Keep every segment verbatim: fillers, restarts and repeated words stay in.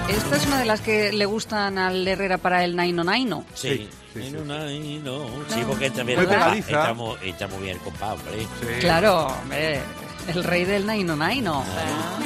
Esta es una de las que le gustan al Herrera para el Naino Naino. Sí, sí, sí, sí. Naino. Sí, porque también Muy está, pegadiza. está, muy, está muy bien el compás, hombre. Sí. Claro, hombre, el rey del Naino Naino. Ah.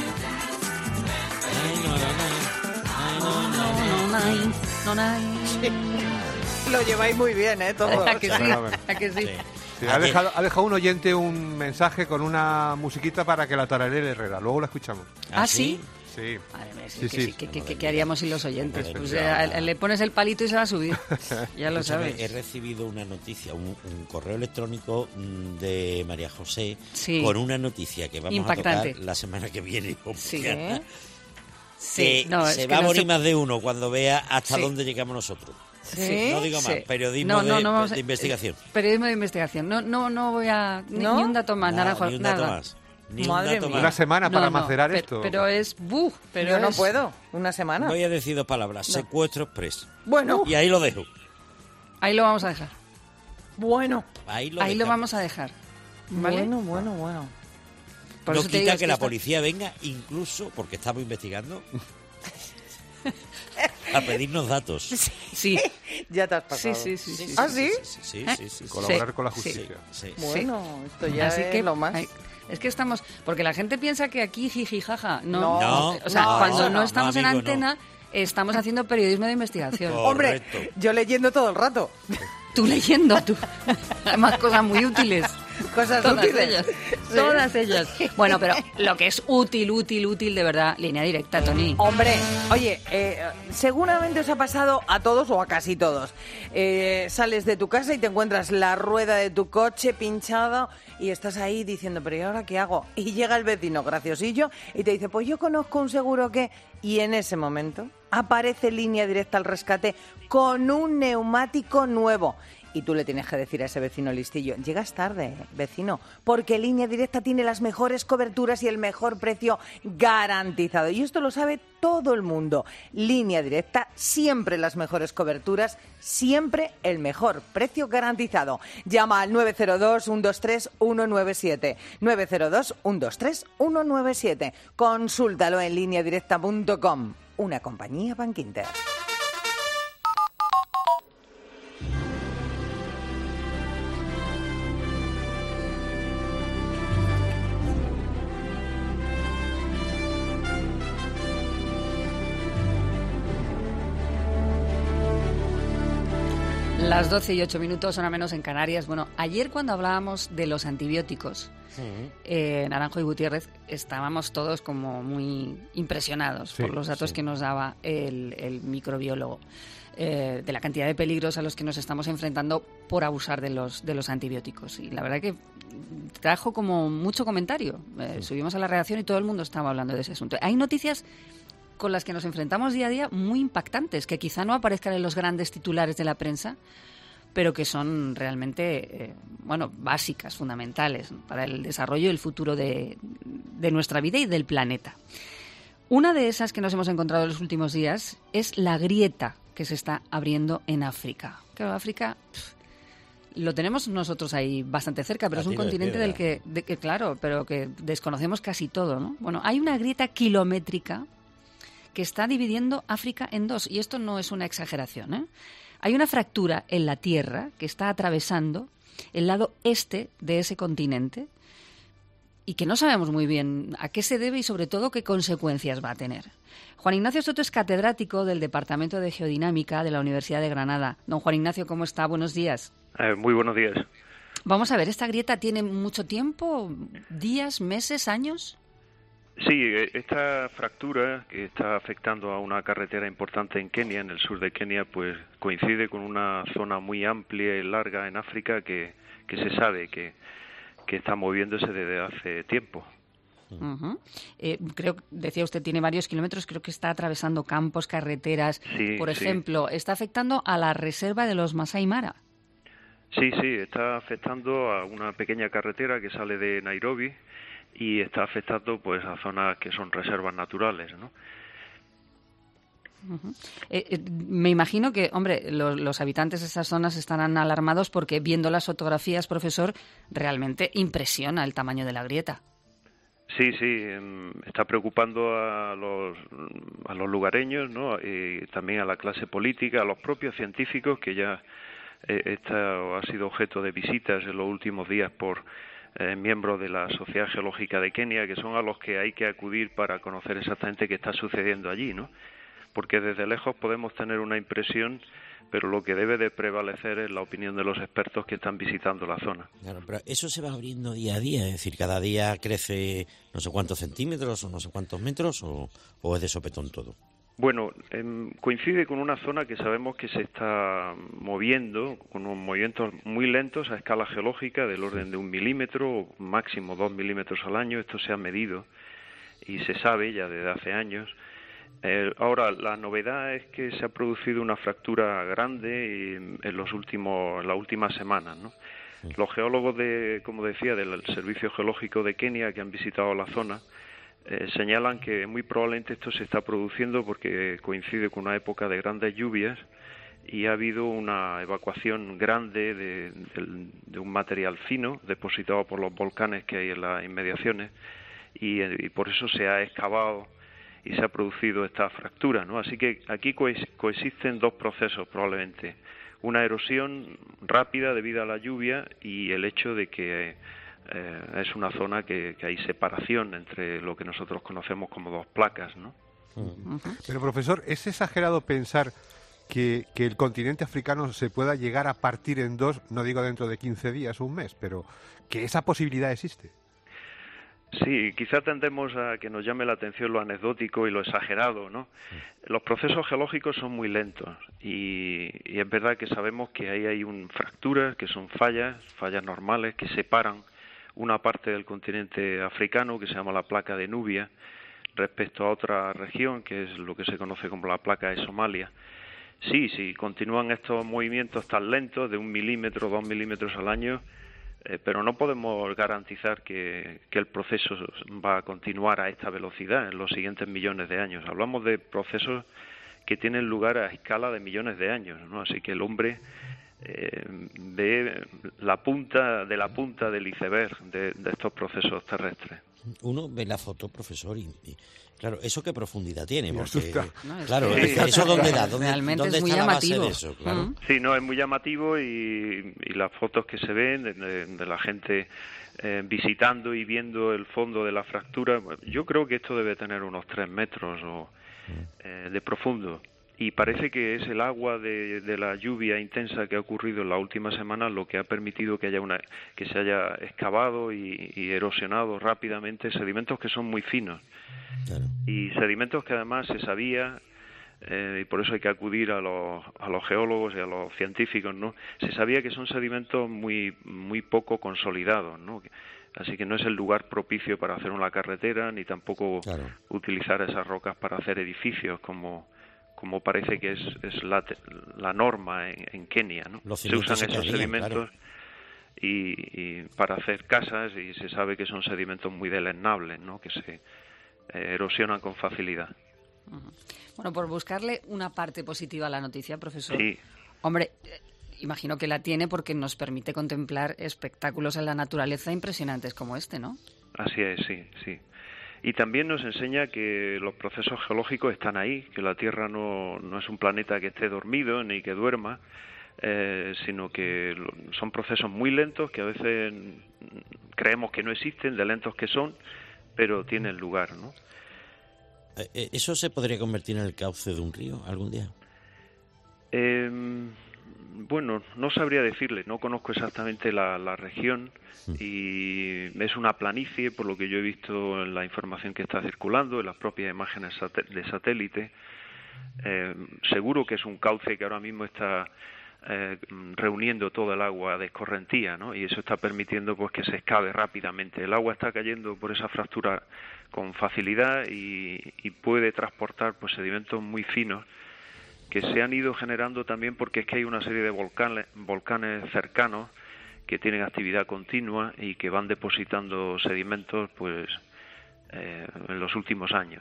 No, no, Lo lleváis muy bien, ¿eh? Todo. ¿A que sí? ¿A que sí? Sí. Sí, ha, dejado, ha dejado un oyente un mensaje con una musiquita para que la tararee el Herrera. Luego la escuchamos. ¿Ah, sí? Sí. Madre mía, sí, Sí, que sí. sí, que- que- que- ¿qué haríamos sin los oyentes? Madre Pues mía. eh, le pones el palito y se va a subir. Ya lo Escúchame, sabes. he recibido una noticia, un, un correo electrónico mm, de María José Sí. con una noticia que vamos Impactante. a tocar la semana que viene. con Sí. ganas, Sí, que no, es se que va a no morir se- más de uno cuando vea hasta Sí. dónde llegamos nosotros. ¿Sí? No digo más, Sí. periodismo No, no, de, no vamos a- de investigación. Periodismo de investigación. No, no, no voy a... Ni, ¿No? ni un dato más, Nada, Naranjo. ni un dato nada. más. Ni Madre un dato mía. más. Una semana para No, no, macerar pe- esto. Pero es... ¡Buf! Pero Yo no es- puedo. Una semana. Voy a decir dos palabras, secuestro express. Bueno, Y ahí lo dejo. Ahí lo vamos a dejar. bueno, Ahí lo, Ahí lo dejamos. vamos a dejar. ¿Vale? bueno, bueno, bueno. Por no eso te quita digo, es que la esto- policía venga, incluso, porque estamos investigando, a pedirnos datos. Sí, Ya te has sí, pasado. sí, sí. sí, ¿Ah, sí? sí? Sí, sí, ¿Eh? sí, sí, sí. Colaborar Sí, con la sí. justicia. Sí. Bueno, esto ya Así es que lo más. ay, es que estamos, porque la gente piensa que aquí jiji jaja, no, No, o sea, no, cuando no, no, estamos no, en amigo, antena estamos haciendo periodismo de investigación. Oh. Hombre, Correcto. yo leyendo todo el rato. Tú leyendo, tú, además cosas muy útiles. Cosas Todas útiles. ellas, Sí. todas ellas. Bueno, pero lo que es útil, útil, útil de verdad, línea directa, Tony. Hombre, oye, eh, seguramente os ha pasado a todos o a casi todos. Eh, sales de tu casa y te encuentras la rueda de tu coche pinchada y estás ahí diciendo, pero ¿y ahora qué hago? Y llega el vecino graciosillo y te dice, pues yo conozco un seguro que... Y en ese momento aparece Línea Directa al rescate con un neumático nuevo. Y tú le tienes que decir a ese vecino listillo, llegas tarde, vecino, porque Línea Directa tiene las mejores coberturas y el mejor precio garantizado. Y esto lo sabe todo el mundo. Línea Directa, siempre las mejores coberturas, siempre el mejor precio garantizado. Llama al nueve cero dos, uno dos tres, uno nueve siete. nueve cero dos, uno dos tres, uno nueve siete. Consúltalo en línea directa punto com. Una compañía Bankinter. Las doce y ocho minutos, hora menos en Canarias. Bueno, ayer cuando hablábamos de los antibióticos, eh, Naranjo y Gutiérrez, estábamos todos como muy impresionados Sí, por los datos sí. que nos daba el, el microbiólogo, eh, de la cantidad de peligros a los que nos estamos enfrentando por abusar de los, de los antibióticos. Y la verdad que trajo como mucho comentario. Eh, subimos a la redacción y todo el mundo estaba hablando de ese asunto. Hay noticias con las que nos enfrentamos día a día muy impactantes, que quizá no aparezcan en los grandes titulares de la prensa, pero que son realmente, eh, bueno, básicas, fundamentales, ¿no?, para el desarrollo y el futuro de, de nuestra vida y del planeta. Una de esas que nos hemos encontrado en los últimos días es la grieta que se está abriendo en África. Claro, África pff, lo tenemos nosotros ahí bastante cerca, pero A es un tiro de continente del piedra. que, de que, claro, pero que desconocemos casi todo, ¿no? Bueno, hay una grieta kilométrica que está dividiendo África en dos, y esto no es una exageración, ¿eh? Hay una fractura en la Tierra que está atravesando el lado este de ese continente y que no sabemos muy bien a qué se debe y sobre todo qué consecuencias va a tener. Juan Ignacio Soto es catedrático del Departamento de Geodinámica de la Universidad de Granada. Don Juan Ignacio, ¿cómo está? Buenos días. Eh, muy buenos días. Vamos a ver, ¿esta grieta tiene mucho tiempo? ¿Días, meses, años? Sí, eh, esta fractura que está afectando a una carretera importante en Kenia, en el sur de Kenia, pues coincide con una zona muy amplia y larga en África que, que se sabe que, que está moviéndose desde hace tiempo. Uh-huh. Eh, creo, decía usted, tiene varios kilómetros, creo que está atravesando campos, carreteras. Sí, Por sí. ejemplo, está afectando a la reserva de los Masai Mara. Sí, sí, está afectando a una pequeña carretera que sale de Nairobi y está afectando pues a zonas que son reservas naturales, ¿no? Uh-huh. Eh, eh, me imagino que, hombre, los, los habitantes de esas zonas estarán alarmados porque viendo las fotografías, profesor, realmente impresiona el tamaño de la grieta. Sí, sí, está preocupando a los, a los lugareños, ¿no? Y también a la clase política, a los propios científicos, que ya eh, esta ha sido objeto de visitas en los últimos días por eh, miembros de la Sociedad Geológica de Kenia, que son a los que hay que acudir para conocer exactamente qué está sucediendo allí, ¿no? Porque desde lejos podemos tener una impresión, pero lo que debe de prevalecer es la opinión de los expertos que están visitando la zona. Claro, pero eso se va abriendo día a día, es decir, cada día crece no sé cuántos centímetros o no sé cuántos metros, o, o es de sopetón todo. Bueno, eh, coincide con una zona que sabemos que se está moviendo, con unos movimientos muy lentos a escala geológica, del orden de un milímetro o máximo dos milímetros al año. Esto se ha medido y se sabe ya desde hace años. Eh, ahora, la novedad es que se ha producido una fractura grande en los últimos, en las últimas semanas, ¿no? Sí. Los geólogos, de, como decía, del Servicio Geológico de Kenia, que han visitado la zona, eh, señalan que muy probablemente esto se está produciendo porque coincide con una época de grandes lluvias y ha habido una evacuación grande de, de, de un material fino depositado por los volcanes que hay en las inmediaciones, y, y por eso se ha excavado y se ha producido esta fractura, ¿no? Así que aquí coexisten dos procesos probablemente: una erosión rápida debido a la lluvia y el hecho de que eh, es una zona que, que hay separación entre lo que nosotros conocemos como dos placas, ¿no? Pero, profesor, ¿es exagerado pensar que, que el continente africano se pueda llegar a partir en dos, no digo dentro de quince días o un mes, pero que esa posibilidad existe? Sí, quizá tendemos a que nos llame la atención lo anecdótico y lo exagerado, ¿no? Los procesos geológicos son muy lentos y, y es verdad que sabemos que ahí hay un fracturas, que son fallas, fallas normales, que separan una parte del continente africano, que se llama la placa de Nubia, respecto a otra región, que es lo que se conoce como la placa de Somalia. Sí, sí, continúan estos movimientos tan lentos, de un milímetro, dos milímetros al año, Eh, pero no podemos garantizar que, que el proceso va a continuar a esta velocidad en los siguientes millones de años. Hablamos de procesos que tienen lugar a escala de millones de años, ¿no? Así que el hombre eh, ve la punta de la punta del iceberg de, de estos procesos terrestres. Uno ve la foto, profesor, y, y claro, ¿eso qué profundidad tiene? Porque, no, es claro, que, sí. ¿Eso dónde da? ¿Dónde, realmente ¿dónde es muy está llamativo. la base de eso? Claro. Mm. Sí, no, es muy llamativo y, y las fotos que se ven de, de, de la gente eh, visitando y viendo el fondo de la fractura, yo creo que esto debe tener unos tres metros o, eh, de profundo. Y parece que es el agua de, de la lluvia intensa que ha ocurrido en la última semana lo que ha permitido que haya una que se haya excavado y, y erosionado rápidamente sedimentos que son muy finos. Claro. Y sedimentos que además se sabía, eh, y por eso hay que acudir a los, a los geólogos y a los científicos, ¿no? Se sabía que son sedimentos muy, muy poco consolidados, ¿no? Así que no es el lugar propicio para hacer una carretera, ni tampoco claro. utilizar esas rocas para hacer edificios como... como parece que es, es la, la norma en, en Kenia, ¿no? Se usan esos caían, sedimentos claro. y, y para hacer casas, y se sabe que son sedimentos muy deleznables, ¿no? Que se eh, erosionan con facilidad. Uh-huh. Bueno, por buscarle una parte positiva a la noticia, profesor. Sí. Hombre, eh, imagino que la tiene porque nos permite contemplar espectáculos en la naturaleza impresionantes como este, ¿no? Así es, sí, sí. Y también nos enseña que los procesos geológicos están ahí, que la Tierra no, no es un planeta que esté dormido ni que duerma, eh, sino que son procesos muy lentos que a veces creemos que no existen, de lentos que son, pero tienen lugar, ¿no? ¿Eso se podría convertir en el cauce de un río algún día? Eh, bueno, no sabría decirle, no conozco exactamente la, la región y es una planicie, por lo que yo he visto en la información que está circulando, en las propias imágenes de satélite. Eh, seguro que es un cauce que ahora mismo está eh, reuniendo todo el agua de escorrentía, ¿no? Y eso está permitiendo pues que se excave rápidamente. El agua está cayendo por esa fractura con facilidad y, y puede transportar pues sedimentos muy finos que se han ido generando también porque es que hay una serie de volcanes, volcanes cercanos que tienen actividad continua y que van depositando sedimentos pues eh, en los últimos años, ¿no?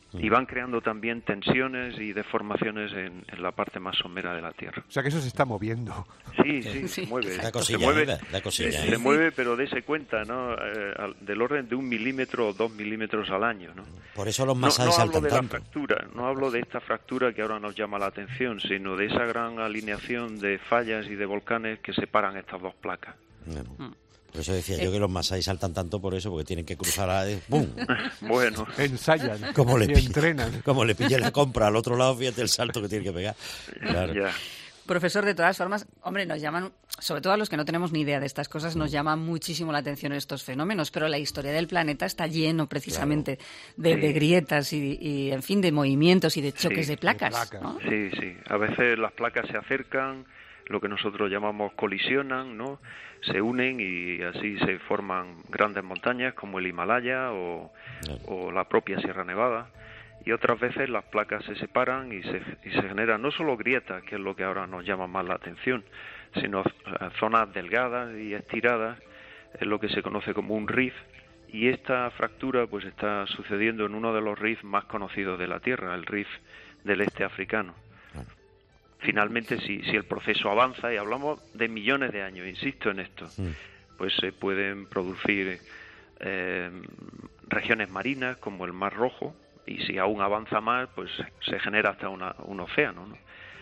y van creando también tensiones y deformaciones en, en la parte más somera de la Tierra. O sea que eso se está moviendo. Sí, sí, Sí. se mueve. Da cosilla, se mueve, da, da cosilla, se, ¿eh? se mueve, pero dése cuenta, ¿no? Eh, al- del orden de un milímetro o dos milímetros al año, ¿no? Por eso los No, Masái no hablo saltan de la tanto. fractura, no hablo de esta fractura que ahora nos llama la atención, sino de esa gran alineación de fallas y de volcanes que separan estas dos placas. Bueno, por eso decía yo que los Masái saltan tanto por eso, porque tienen que cruzar a... ¡Bum! Bueno, Ensayan Como le, y pilla, entrenan. como le pilla la compra al otro lado, fíjate el salto que tiene que pegar. Claro. ya. Profesor, de todas formas, hombre, nos llaman, sobre todo a los que no tenemos ni idea de estas cosas, nos llaman muchísimo la atención estos fenómenos, pero la historia del planeta está lleno precisamente de, Sí. de grietas y, y, en fin, de movimientos y de choques Sí, de placas. de placas. ¿no? Sí, sí. A veces las placas se acercan, lo que nosotros llamamos colisionan, ¿no? Se unen y así se forman grandes montañas como el Himalaya o, o la propia Sierra Nevada. Y otras veces las placas se separan y se, y se generan no solo grietas, que es lo que ahora nos llama más la atención, sino eh, zonas delgadas y estiradas, es lo que se conoce como un rift. Y esta fractura pues está sucediendo en uno de los rifts más conocidos de la Tierra, el rift del este africano. Finalmente, si, si el proceso avanza, y hablamos de millones de años, insisto en esto, Mm. pues se pueden producir eh, regiones marinas como el Mar Rojo, y si aún avanza más, pues se genera hasta una, un océano, ¿no?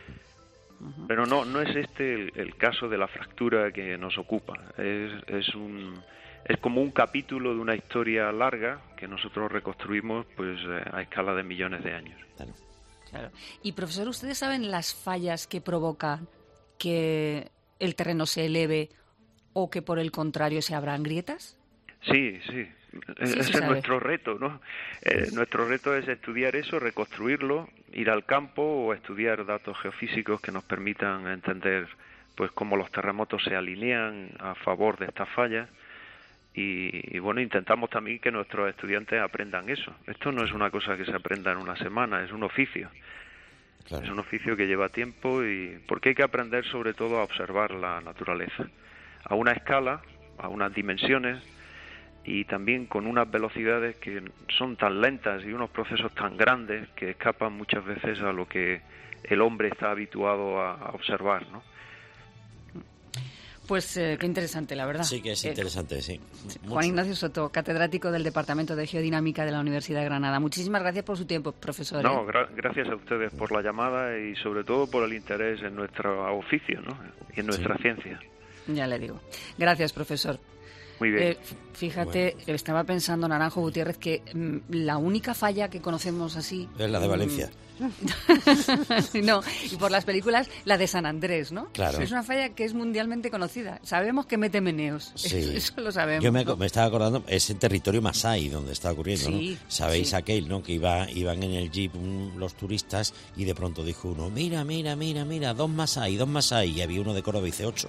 Pero no, no es este el, el caso de la fractura que nos ocupa. Es, es un es como un capítulo de una historia larga que nosotros reconstruimos pues eh, a escala de millones de años. Claro. Claro. Y, profesor, ¿ustedes saben las fallas que provocan que el terreno se eleve o que, por el contrario, se abran grietas? Sí, sí. Ese es sabe. nuestro reto, ¿no? Eh, nuestro reto es estudiar eso, reconstruirlo, ir al campo o estudiar datos geofísicos que nos permitan entender pues cómo los terremotos se alinean a favor de estas fallas. Y, y bueno, intentamos también que nuestros estudiantes aprendan eso. Esto no es una cosa que se aprenda en una semana, es un oficio. Claro. Es un oficio que lleva tiempo y porque hay que aprender sobre todo a observar la naturaleza a una escala, a unas dimensiones y también con unas velocidades que son tan lentas y unos procesos tan grandes que escapan muchas veces a lo que el hombre está habituado a, a observar, ¿no? Pues eh, qué interesante, la verdad. Sí que es Eh, interesante, sí. Juan Mucho. Ignacio Soto, catedrático del Departamento de Geodinámica de la Universidad de Granada. Muchísimas gracias por su tiempo, profesor. No, ¿eh? gra- gracias a ustedes por la llamada y sobre todo por el interés en nuestro oficio, ¿no? Y en nuestra Sí. ciencia. Ya le digo. Gracias, profesor. Muy bien. Eh, fíjate, estaba pensando, Naranjo Gutiérrez, que mm, la única falla que conocemos así... Es la de mm, Valencia. no, y por las películas, la de San Andrés, ¿no? Claro. Es una falla que es mundialmente conocida. Sabemos que mete meneos. Sí. Eso, eso lo sabemos. Yo me, ¿no? me estaba acordando, es en territorio Masái donde está ocurriendo, Sí, ¿no? Sabéis sí. aquel, ¿no? Que iba, iban en el jeep un- los turistas y de pronto dijo uno, mira, mira, mira, mira, dos Masái, dos Masái. Y había uno de Córdoba y dice ocho.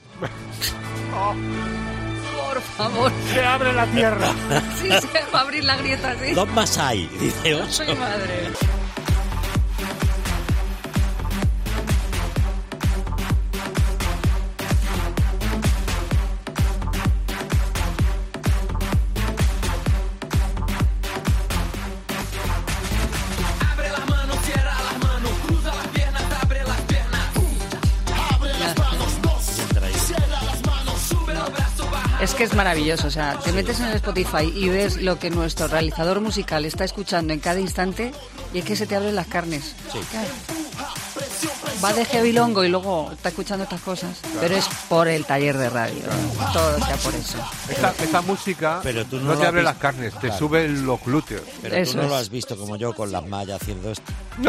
Por favor. Se abre la tierra. Sí, se va a abrir la grieta, sí. Dos Masái, dice ocho. Ay, madre. Es que es maravilloso, o sea, te metes en el Spotify y ves lo que nuestro realizador musical está escuchando en cada instante y es que se te abren las carnes. Sí. Claro. Va de Gevilongo y luego está escuchando estas cosas, pero es por el taller de radio, todo sea por eso. Esta, esta música Pero tú no no, lo te has abre visto. las carnes, te Claro. sube los glúteos. Pero Eso tú no es. lo has visto como yo con las mallas haciendo esto.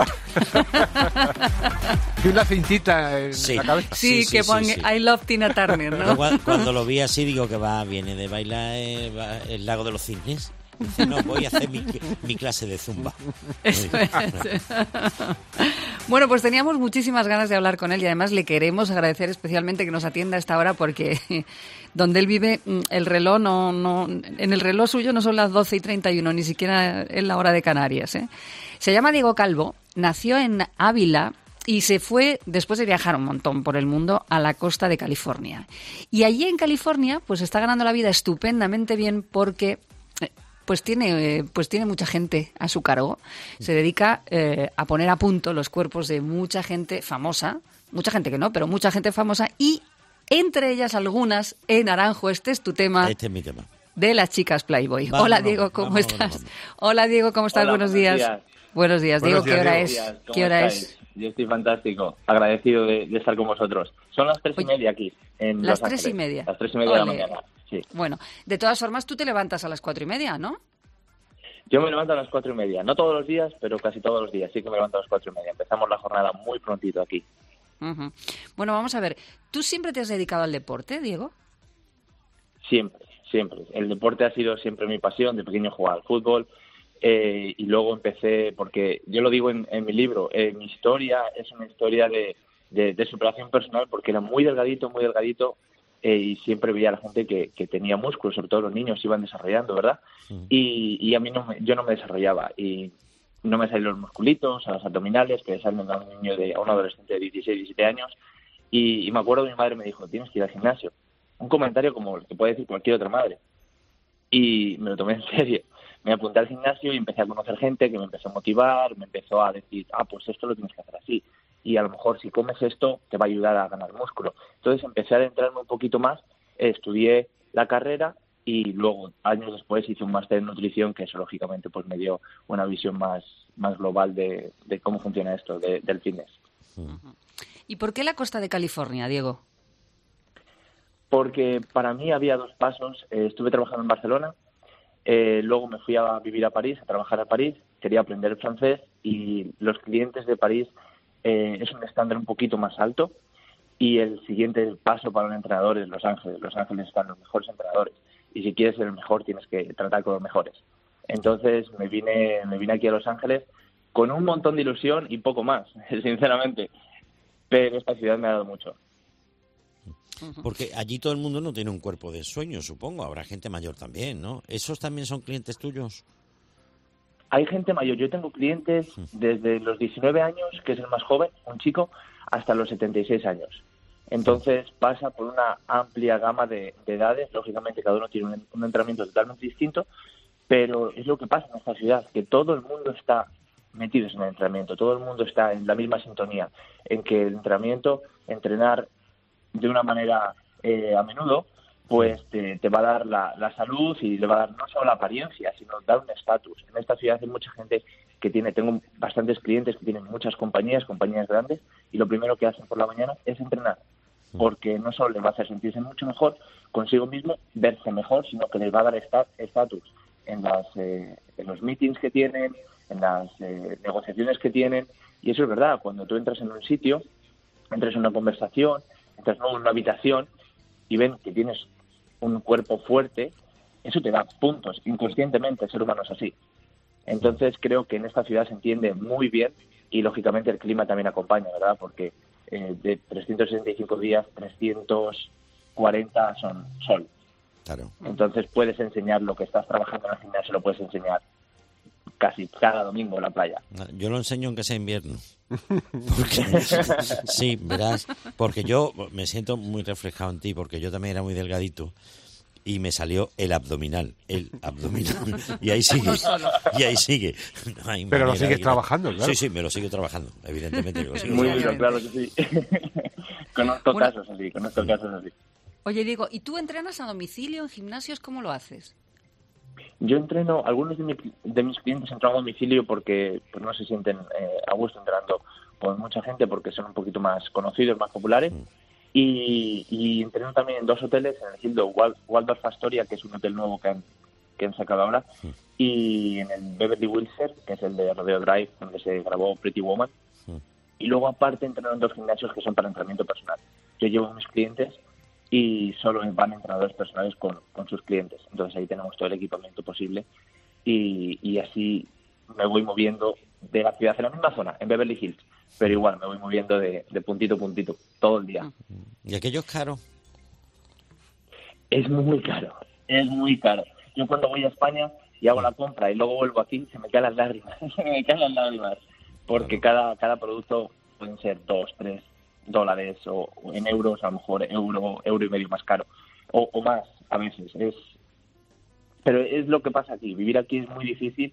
Y una cintita en Sí. la cabeza. Sí, sí, que sí, pone sí. I love Tina Turner, Yo ¿no? cua- cuando lo vi así digo que va, viene de bailar eh, va- el lago de los cisnes. Dice, no, voy a hacer mi, mi clase de zumba. Eso es. Bueno, pues teníamos muchísimas ganas de hablar con él y además le queremos agradecer especialmente que nos atienda a esta hora porque donde él vive mm, el reloj no, no, en el reloj suyo no son las doce y treinta y uno, ni siquiera es la hora de Canarias, ¿eh? Se llama Diego Calvo, nació en Ávila y se fue, después de viajar un montón por el mundo, a la costa de California. Y allí en California, pues está ganando la vida estupendamente bien porque... pues tiene, pues tiene mucha gente a su cargo. Se dedica eh, a poner a punto los cuerpos de mucha gente famosa, mucha gente que no, pero mucha gente famosa, y entre ellas algunas en naranjo. Este es tu tema. Este es mi tema. De las chicas Playboy. Vamos, Hola, Diego, ¿cómo vamos, estás? vamos. Hola, Diego, ¿cómo estás? Hola, buenos, buenos días. días. Buenos días, Buenos Diego. ¿Qué hora días, es? Buenos días, ¿cómo ¿Qué hora estáis? es? Yo estoy fantástico, agradecido de, de estar con vosotros. Son las tres Oye, y media aquí, en las Los tres y Ángeles. media. Las tres y media de Ole. la mañana, sí. Bueno, de todas formas, tú te levantas a las cuatro y media, ¿no? Yo me levanto a las cuatro y media, no todos los días, pero casi todos los días. Sí que me levanto a las cuatro y media. Empezamos la jornada muy prontito aquí. Uh-huh. Bueno, vamos a ver. ¿Tú siempre te has dedicado al deporte, Diego? Siempre, siempre. El deporte ha sido siempre mi pasión. De pequeño jugaba al fútbol eh, y luego empecé, porque yo lo digo en, en mi libro, eh, mi historia es una historia de, de, de superación personal, porque era muy delgadito, muy delgadito eh, y siempre veía a la gente que, que tenía músculos, sobre todo los niños se iban desarrollando, ¿verdad? Sí. Y, y a mí no me, yo no me desarrollaba y no me salían los musculitos, a los abdominales que salen a un niño de, a un adolescente de dieciséis, diecisiete años y, y me acuerdo que mi madre me dijo, tienes que ir al gimnasio. Un comentario como el que puede decir cualquier otra madre. Y me lo tomé en serio. Me apunté al gimnasio y empecé a conocer gente que me empezó a motivar, me empezó a decir, ah, pues esto lo tienes que hacer así. Y a lo mejor si comes esto te va a ayudar a ganar músculo. Entonces empecé a adentrarme un poquito más, estudié la carrera y luego, años después, hice un máster en nutrición que eso, lógicamente, pues me dio una visión más, más global de, de cómo funciona esto, de, del fitness. ¿Y por qué la costa de California, Diego? Porque para mí había dos pasos. Eh, estuve trabajando en Barcelona, eh, luego me fui a vivir a París, a trabajar a París, quería aprender el francés y los clientes de París eh, es un estándar un poquito más alto y el siguiente paso para un entrenador es Los Ángeles. Los Ángeles están los mejores entrenadores y si quieres ser el mejor tienes que tratar con los mejores. Entonces me vine, me vine aquí a Los Ángeles con un montón de ilusión y poco más, sinceramente, pero esta ciudad me ha dado mucho. Porque allí todo el mundo no tiene un cuerpo de sueño, supongo. Habrá gente mayor también, ¿no? ¿Esos también son clientes tuyos? Hay gente mayor. Yo tengo clientes desde los diecinueve años, que es el más joven, un chico, hasta los setenta y seis años. Entonces pasa por una amplia gama de, de edades. Lógicamente cada uno tiene un, un entrenamiento totalmente distinto, pero es lo que pasa en esta ciudad, que todo el mundo está metido en el entrenamiento. Todo el mundo está en la misma sintonía, en que el entrenamiento, entrenar de una manera eh, a menudo, pues te, te va a dar la, la salud y le va a dar no solo la apariencia, sino dar un estatus. En esta ciudad hay mucha gente que tiene, tengo bastantes clientes que tienen muchas compañías, compañías grandes, y lo primero que hacen por la mañana es entrenar, porque no solo les va a hacer sentirse mucho mejor consigo mismo, verse mejor, sino que les va a dar estatus en, las, eh, en los meetings que tienen, en las eh, negociaciones que tienen, y eso es verdad, cuando tú entras en un sitio, entras en una conversación, entras luego en una habitación y ven que tienes un cuerpo fuerte, eso te da puntos. Inconscientemente el ser humano es así. Entonces creo que en esta ciudad se entiende muy bien y lógicamente el clima también acompaña, ¿verdad? Porque eh, de trescientos sesenta y cinco días, trescientos cuarenta son sol. Claro. Entonces puedes enseñar lo que estás trabajando en el gimnasio, lo puedes enseñar casi cada domingo en la playa. Yo lo enseño aunque sea invierno. Porque, sí, verás, porque yo me siento muy reflejado en ti, porque yo también era muy delgadito y me salió el abdominal, el abdominal, y ahí sigue, y ahí sigue. No hay Pero lo manera sigues de- trabajando, claro. Sí, sí, me lo sigo trabajando, evidentemente. que lo sigo Muy trabajando. bien, claro que sí. conozco Bueno. casos así, conozco casos así. Oye, Diego, ¿y tú entrenas a domicilio en gimnasios? ¿Cómo lo haces? Yo entreno, algunos de, mi- de mis clientes entran a domicilio porque pues no se sienten eh, a gusto entrenando con mucha gente porque son un poquito más conocidos, más populares. Y, y entreno también en dos hoteles, en el Hilton Wal- Waldorf Astoria, que es un hotel nuevo que han, que han sacado ahora, y en el Beverly Wilshire, que es el de Rodeo Drive, donde se grabó Pretty Woman. Y luego aparte entreno en dos gimnasios que son para entrenamiento personal. Yo llevo a mis clientes y solo van entrenadores personales con, con sus clientes. Entonces ahí tenemos todo el equipamiento posible y, y así me voy moviendo de la ciudad en la misma zona, en Beverly Hills, pero igual me voy moviendo de, de puntito a puntito todo el día. ¿Y aquello es caro? Es muy caro, es muy caro. Yo cuando voy a España y hago la compra y luego vuelvo aquí, se me caen las lágrimas, se me caen las lágrimas, porque cada, cada producto pueden ser dos, tres dólares o, o en euros, a lo mejor euro, euro y medio más caro, o, o más a veces. Es pero es lo que pasa aquí. Vivir aquí es muy difícil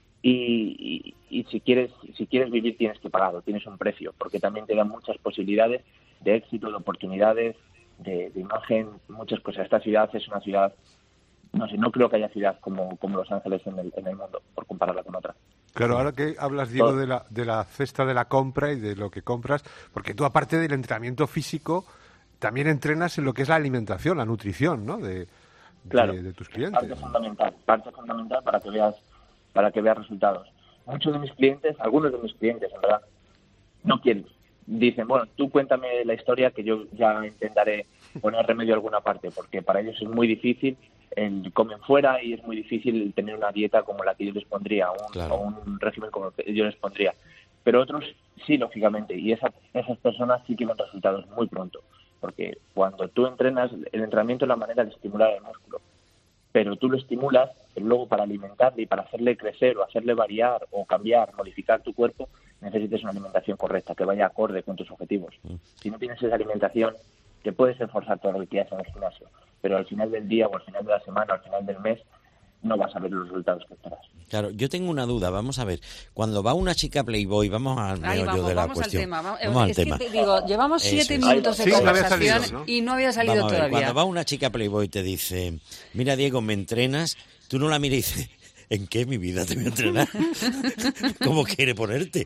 y, y, y si quieres si quieres vivir tienes que pagarlo, tienes un precio, porque también te dan muchas posibilidades de éxito, de oportunidades, de, de imagen, muchas cosas. Esta ciudad es una ciudad, no sé, no creo que haya ciudad como, como Los Ángeles en el, en el mundo, por compararla con otra. Claro, ahora que hablas, Diego, de la, de la cesta de la compra y de lo que compras, porque tú, aparte del entrenamiento físico, también entrenas en lo que es la alimentación, la nutrición, ¿no? De, claro, de, de tus clientes. Parte fundamental, parte fundamental para que veas, para que veas resultados. Muchos de mis clientes, algunos de mis clientes, en verdad, no quieren. Dicen, bueno, tú cuéntame la historia que yo ya intentaré poner remedio a alguna parte, porque para ellos es muy difícil. El, comen fuera y es muy difícil tener una dieta como la que yo les pondría, un, claro. o un régimen como el que yo les pondría. Pero otros sí, lógicamente, y esa, esas personas sí que ven resultados muy pronto, porque cuando tú entrenas, el entrenamiento es la manera de estimular el músculo, pero tú lo estimulas, pero luego para alimentarle y para hacerle crecer o hacerle variar o cambiar, modificar tu cuerpo, necesitas una alimentación correcta, que vaya acorde con tus objetivos. Mm. Si no tienes esa alimentación, te puedes esforzar todo lo que quieras en el gimnasio, pero al final del día o al final de la semana o al final del mes no vas a ver los resultados que esperas. Claro, yo tengo una duda, vamos a ver, cuando va una chica Playboy, vamos al meollo vamos, de la vamos cuestión. Al tema. Vamos, vamos al es tema. Que te digo, llevamos siete Eso minutos es. de Sí, conversación no había salido, ¿no? y no había salido Vamos a ver, todavía. cuando va una chica Playboy y te dice, mira Diego, me entrenas, tú no la miras y dices, ¿en qué mi vida te voy a entrenar? ¿Cómo quiere ponerte?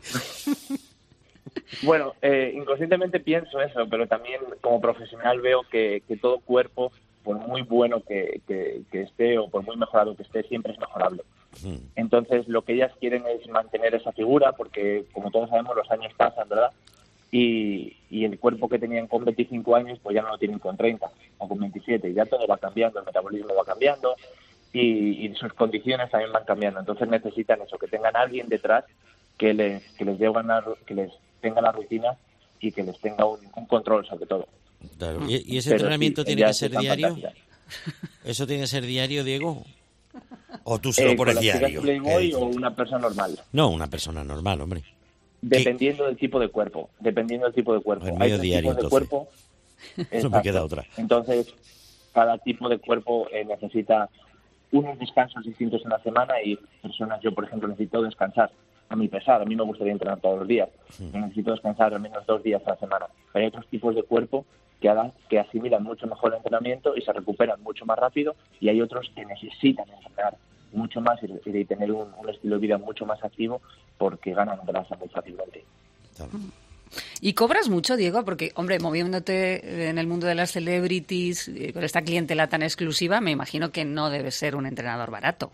Bueno, eh, inconscientemente pienso eso, pero también como profesional veo que, que todo cuerpo, por muy bueno que, que, que esté o por muy mejorado que esté, siempre es mejorable. Mm. Entonces, lo que ellas quieren es mantener esa figura, porque como todos sabemos, los años pasan, ¿verdad? Y, y el cuerpo que tenían con veinticinco años, pues ya no lo tienen con treinta o con veintisiete. Ya todo va cambiando, el metabolismo va cambiando y, y sus condiciones también van cambiando. Entonces necesitan eso, que tengan a alguien detrás que les, que les dé una, que les tenga la rutina y que les tenga un, un control sobre todo. Claro. ¿Y, y ese Pero entrenamiento sí, tiene que ser diario? Fantásticas. ¿Eso tiene que ser diario, Diego? ¿O tú se lo eh, pones ¿con las diario? Playboy o una persona normal? No, una persona normal, hombre. Dependiendo ¿Qué? del tipo de cuerpo. Dependiendo del tipo de cuerpo. Pues Hay medio diario, tipos de cuerpo. No me queda otra. Entonces, cada tipo de cuerpo eh, necesita unos descansos distintos en la semana y personas, yo por ejemplo necesito descansar a mi pesar, a mí me gustaría entrenar todos los días, sí. Yo necesito descansar al menos dos días a la semana, pero hay otros tipos de cuerpo que, hagan, que asimilan mucho mejor el entrenamiento y se recuperan mucho más rápido, y hay otros que necesitan entrenar mucho más y, y tener un, un estilo de vida mucho más activo porque ganan grasa muy fácilmente. Claro. ¿Y cobras mucho, Diego? Porque, hombre, moviéndote en el mundo de las celebrities, eh, con esta clientela tan exclusiva, me imagino que no debes ser un entrenador barato.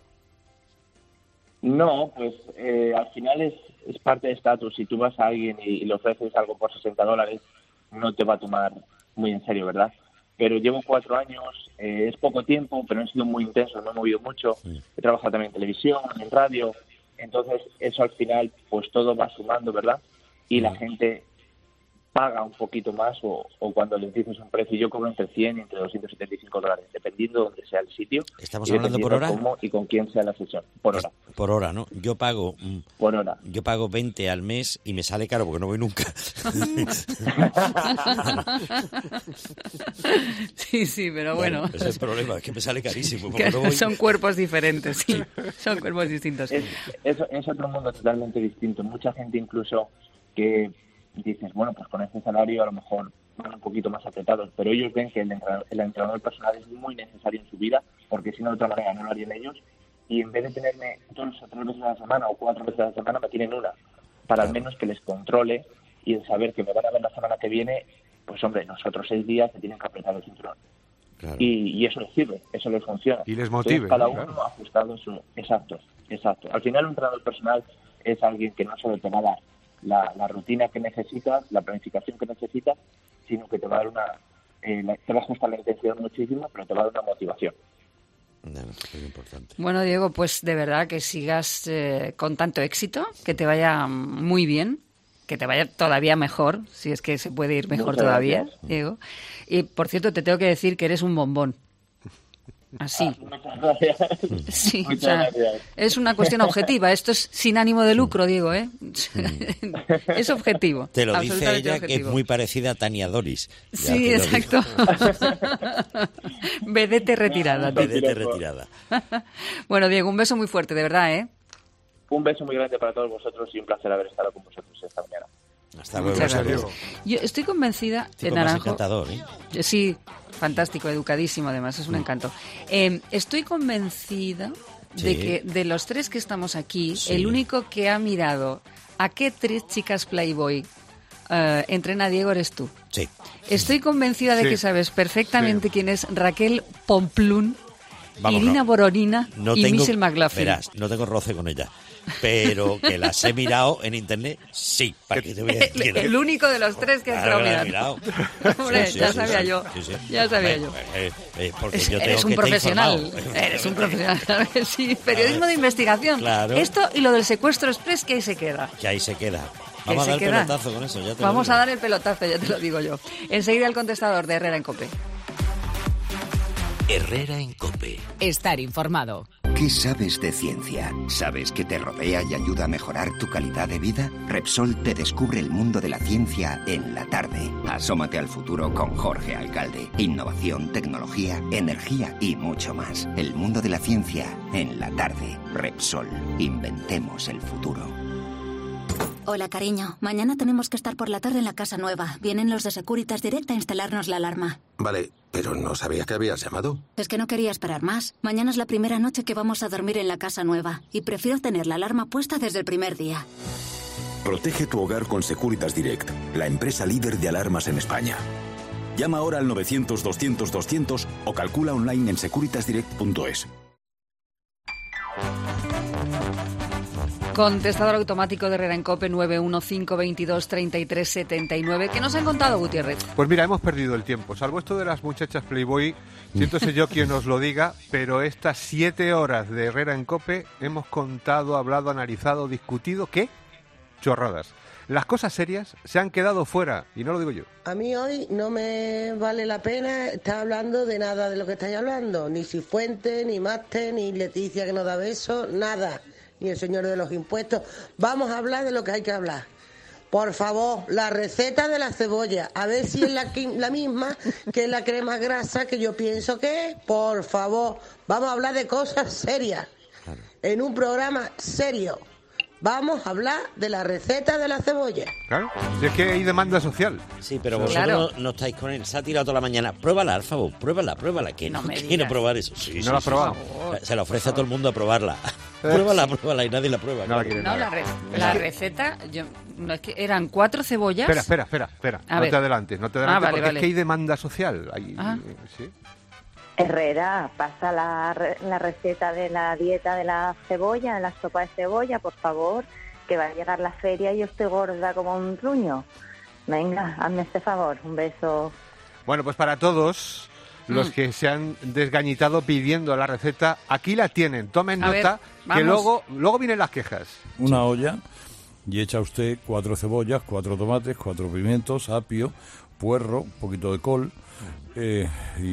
No, pues eh, al final es, es parte de estatus. Si tú vas a alguien y, y le ofreces algo por sesenta dólares, no te va a tomar muy en serio, ¿verdad? Pero llevo cuatro años, eh, es poco tiempo, pero han sido muy intensos, me he movido mucho. Sí. He trabajado también en televisión, en radio. Entonces, eso al final, pues todo va sumando, ¿verdad? Y la gente paga un poquito más o, o cuando les dices un precio. Yo cobro entre cien y entre doscientos setenta y cinco dólares, dependiendo de dónde sea el sitio. ¿Estamos hablando por hora? Cómo y con quién sea la sesión. Por hora. Por hora, ¿no? Yo pago... Por hora. Yo pago veinte al mes y me sale caro porque no voy nunca. Sí, sí, pero bueno. bueno ese es el problema, es que me sale carísimo. Que no voy... Son cuerpos diferentes, sí. Son cuerpos distintos. Es, es, es otro mundo totalmente distinto. Mucha gente incluso que... dices, bueno, pues con este salario a lo mejor van un poquito más apretados, pero ellos ven que el entrenador, el entrenador personal es muy necesario en su vida, porque si no, de otra manera no lo harían ellos, y en vez de tenerme dos o tres veces a la semana o cuatro veces a la semana, me tienen una, para al menos que les controle y el saber que me van a ver la semana que viene, pues hombre, nosotros seis días se tienen que apretar el cinturón. Claro. Y, y eso les sirve, eso les funciona. Y les motive. Entonces, cada uno claro. ha ajustado su... Exacto, exacto. Al final un entrenador personal es alguien que no solo te va a dar La, la rutina que necesitas, la planificación que necesitas, sino que te va a dar una, eh, la, te va a ajustar la intensidad muchísimo, pero te va a dar una motivación. No, es muy importante. Bueno, Diego, pues de verdad que sigas eh, con tanto éxito, que te vaya muy bien, que te vaya todavía mejor, si es que se puede ir mejor Muchas todavía, gracias. Diego. Y por cierto, te tengo que decir que eres un bombón. Así. Ah, muchas gracias. Sí, Muchas o sea, gracias. es una cuestión objetiva. Esto es sin ánimo de lucro, Diego, ¿eh? Es objetivo. Te lo dice absolutamente ella, que es objetivo. muy parecida a Tania Doris. Ya Sí, te lo digo. exacto. Vedete retirada. tú. Vedete retirada. Bueno, Diego, un beso muy fuerte, de verdad, ¿eh? Un beso muy grande para todos vosotros y un placer haber estado con vosotros esta mañana. Hasta luego, Muchas saludos. gracias. Yo estoy convencida, Tipo eh, más Naranjo. encantador, ¿eh? Eh, Sí, fantástico, educadísimo además, es un encanto. Eh, estoy convencida de Sí. que de los tres que estamos aquí, Sí. el único que ha mirado a qué tres chicas Playboy eh, entrena a Diego eres tú. Sí. Estoy convencida de Sí. que sabes perfectamente quién es Raquel Pomplún, Vamos, Irina no. Boronina No y tengo, Michelle McLaughlin. verás, no tengo roce con ella. Pero que las he mirado en internet, sí. ¿Para qué te voy a decir? El, el único de los tres que has Claro estado que la he mirando. mirado. Hombre, Sí, sí, ya sí, sabía sí, yo. sí, sí. Ya sabía Bueno, yo. eh, eh, porque Es- yo tengo eres un que estar profesional, informado. eres un profesional, claro que sí. Periodismo de investigación. Claro. Esto y lo del secuestro express, que ahí se queda. Que ahí se queda. Que Vamos a se dar queda. pelotazo con eso. Ya te lo Vamos digo. a dar el pelotazo, ya te lo digo yo. Enseguida el contestador de Herrera en COPE. Herrera en COPE. Estar informado. ¿Qué sabes de ciencia? ¿Sabes que te rodea y ayuda a mejorar tu calidad de vida? Repsol te descubre el mundo de la ciencia en la tarde. Asómate al futuro con Jorge Alcalde. Innovación, tecnología, energía y mucho más. El mundo de la ciencia en la tarde. Repsol. Inventemos el futuro. Hola, cariño. Mañana tenemos que estar por la tarde en la casa nueva. Vienen los de Securitas Direct a instalarnos la alarma. Vale, pero no sabía que habías llamado. Es que no quería esperar más. Mañana es la primera noche que vamos a dormir en la casa nueva y prefiero tener la alarma puesta desde el primer día. Protege tu hogar con Securitas Direct, la empresa líder de alarmas en España. Llama ahora al novecientos doscientos doscientos o calcula online en securitas direct punto es. Contestador automático de Herrera en COPE nueve uno cinco veintidós treinta y tres setenta y nueve. ¿Qué nos han contado, Gutiérrez? Pues mira, hemos perdido el tiempo. Salvo esto de las muchachas Playboy, siento ser yo quien os lo diga, pero estas siete horas de Herrera en COPE hemos contado, hablado, analizado, discutido, ¿qué? Chorradas. Las cosas serias se han quedado fuera, y no lo digo yo. A mí hoy no me vale la pena estar hablando de nada de lo que estáis hablando. Ni Cifuentes, ni Máster, ni Leticia que nos da besos, nada. Ni el señor de los impuestos. Vamos a hablar de lo que hay que hablar. Por favor, la receta de la cebolla. A ver si es la, la misma que la crema grasa que yo pienso que es. Por favor, vamos a hablar de cosas serias. En un programa serio. Vamos a hablar de la receta de la cebolla. Claro, si es que hay demanda social. Sí, pero vosotros Claro. no, no estáis con él. Se ha tirado toda la mañana. Pruébala, por favor, pruébala, pruébala. Que No no, me quiero digas. probar eso. Sí, No sí, la has sí, probado. sí. Se la ofrece a todo el mundo a probarla. pruébala, pruébala y nadie la prueba. No la claro. quiere No, nada. la, re- la receta, yo, no es que eran cuatro cebollas. Espera, espera, espera, espera. A no ver. te adelantes, no te Ah, adelantes vale, porque vale. es que hay demanda social. Hay, Ah. ¿sí? Herrera, pasa la, re- la receta de la dieta de la cebolla, de la sopa de cebolla, por favor, que va a llegar la feria y yo estoy gorda como un truño. Venga, hazme este favor, un beso. Bueno, pues para todos los Mm. que se han desgañitado pidiendo la receta, aquí la tienen. Tomen A ver, nota, que vamos. luego, luego vienen las quejas. Una olla y echa usted cuatro cebollas, cuatro tomates, cuatro pimientos, apio, puerro, un poquito de col eh,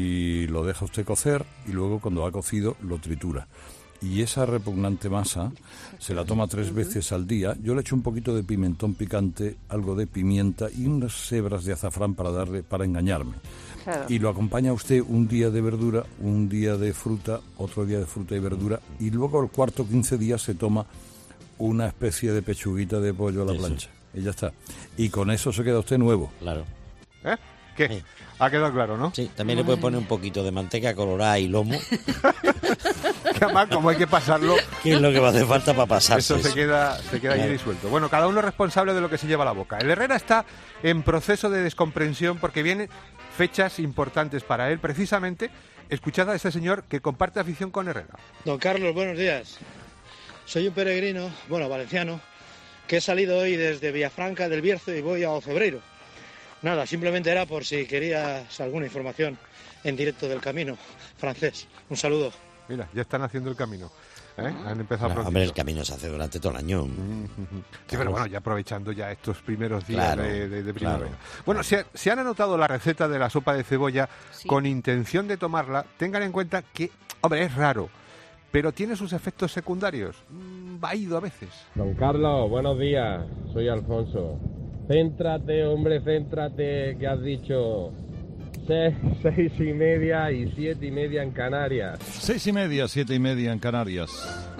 y lo deja usted cocer y luego cuando ha cocido lo tritura. Y esa repugnante masa se la toma tres veces al día. Yo le echo un poquito de pimentón picante, algo de pimienta y unas hebras de azafrán para darle, para engañarme. Claro. Y lo acompaña usted un día de verdura, un día de fruta, otro día de fruta y verdura, y luego el cuarto quince días se toma una especie de pechuguita de pollo a la Eso. plancha. Y ya está. Y con eso se queda usted nuevo. Claro. ¿Eh? ¿Qué? Sí. Ha quedado claro, ¿no? Sí, también le puede poner un poquito de manteca colorada y lomo, Que además, como hay que pasarlo, que es lo que va a hacer falta para pasarse. eso se queda, se queda ahí Claro. disuelto. Bueno, cada uno es responsable de lo que se lleva a la boca. El Herrera está en proceso de descomprensión porque vienen fechas importantes para él. Precisamente, escuchad a ese señor que comparte afición con Herrera. Don Carlos, buenos días. Soy un peregrino, bueno, valenciano, que he salido hoy desde Villafranca del Bierzo y voy a Ocebreiro. Nada, simplemente era por si querías alguna información en directo del camino francés. Un saludo. Mira, ya están haciendo el camino. ¿Eh? Han empezado Claro, pronto. hombre, el camino se hace durante todo el año. Sí, pero bueno, ya aprovechando ya estos primeros días Claro, de, de, de primavera. claro. Bueno, si, ha- si han anotado la receta de la sopa de cebolla Sí. con intención de tomarla, tengan en cuenta que, hombre, es raro, pero tiene sus efectos secundarios. Mm, vaído a veces. Don Carlos, buenos días. Soy Alfonso. Céntrate, hombre, céntrate, que has dicho seis, seis y media y siete y media en Canarias. Seis y media, siete y media en Canarias.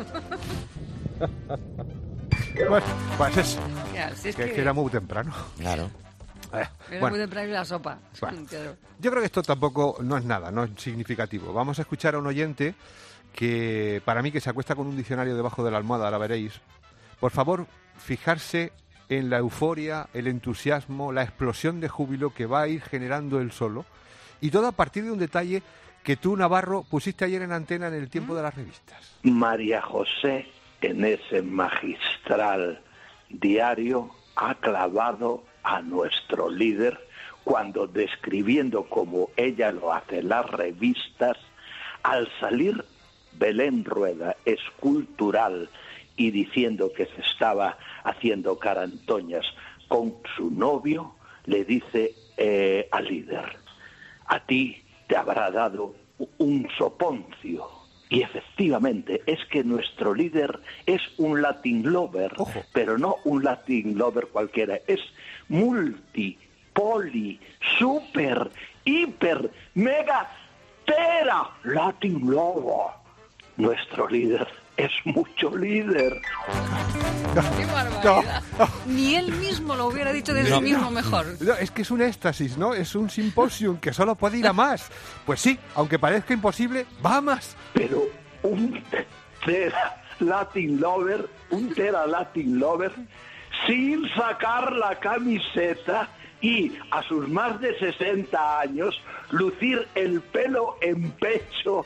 Bueno, pues es Ya, si es que, que- que era muy temprano. Claro. Eh, Era bueno, muy temprano y la sopa. Bueno. Claro. yo creo que esto tampoco no es nada, no es significativo. Vamos a escuchar a un oyente que, para mí, que se acuesta con un diccionario debajo de la almohada, ahora veréis. Por favor, fijarse en la euforia, el entusiasmo, la explosión de júbilo que va a ir generando él solo. Y todo a partir de un detalle que tú, Navarro, pusiste ayer en antena en el tiempo de las revistas. María José, en ese magistral diario, ha clavado a nuestro líder cuando, describiendo como ella lo hace las revistas, al salir Belén Rueda, escultural, y diciendo que se estaba haciendo carantoñas con su novio, le dice eh, al líder: a ti te habrá dado un soponcio. Y efectivamente, es que nuestro líder es un Latin lover, Ojo. pero no un Latin lover cualquiera, es multi, poli, super, hiper, mega, tera Latin lover. Nuestro líder es mucho líder. ¡Qué barbaridad! Ni él mismo lo hubiera dicho de sí No. mismo mejor. No, es que es un éxtasis, ¿no? Es un simposium que solo puede ir a más. Pues sí, aunque parezca imposible, va a más. Pero un tera Latin lover, un tera Latin lover, sin sacar la camiseta y a sus más de sesenta años lucir el pelo en pecho.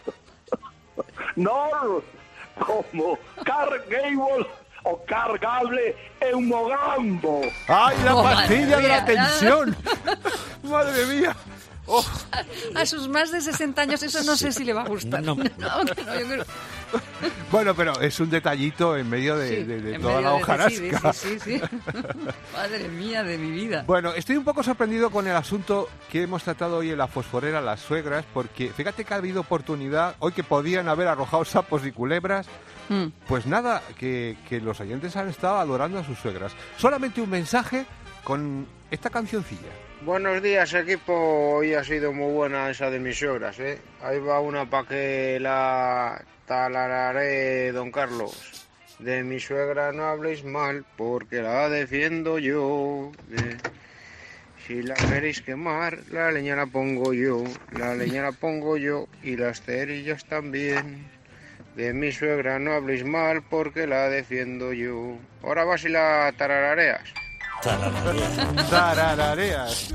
No como Clark Gable o Cargable Eumogambo. ¡Ay, la Oh, pastilla madre de la mía. tensión! ¡Madre mía! Oh, A sus más de sesenta años eso no sé si le va a gustar. No. No, que no, yo creo- bueno, pero es un detallito en medio de, Sí, de- de en toda medio la de- hojarasca. Sí, sí, sí. Madre mía de mi vida. Bueno, estoy un poco sorprendido con el asunto que hemos tratado hoy en la fosforera, las suegras, porque fíjate que ha habido oportunidad, hoy que podían haber arrojado sapos y culebras, Mm. pues nada, que, que los oyentes han estado adorando a sus suegras. Solamente un mensaje con esta cancioncilla. Buenos días, equipo. Hoy ha sido muy buena esa de mis suegras, ¿eh? Ahí va una para que la talararé, don Carlos. De mi suegra no habléis mal, porque la defiendo yo. De- Si la queréis quemar, la leña la pongo yo. La leña la pongo yo y las cerillas también. De mi suegra no habléis mal, porque la defiendo yo. Ahora vas y la tararareas. Tararareas.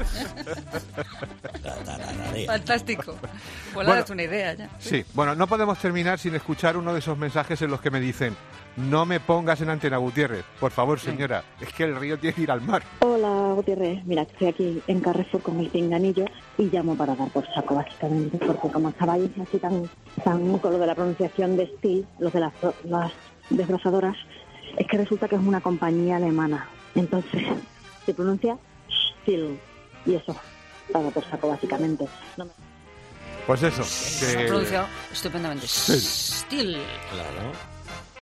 Fantástico. Pues Bueno, le das una idea ya. Sí, bueno, no podemos terminar sin escuchar uno de esos mensajes en los que me dicen: no me pongas en Antena Gutiérrez, por favor, señora, es que el río tiene que ir al mar. Hola, Gutiérrez. Mira, estoy aquí en Carrefour con el pinganillo y llamo para dar por saco, básicamente, porque como estabais así tan, tan con lo de la pronunciación de Steel, los de las, las desbrazadoras, es que resulta que es una compañía alemana. Entonces, se pronuncia Steel. Y eso, para dar por saco, básicamente. No me- Pues eso, Se ha que... pronunciado estupendamente. Sí. Still. Claro.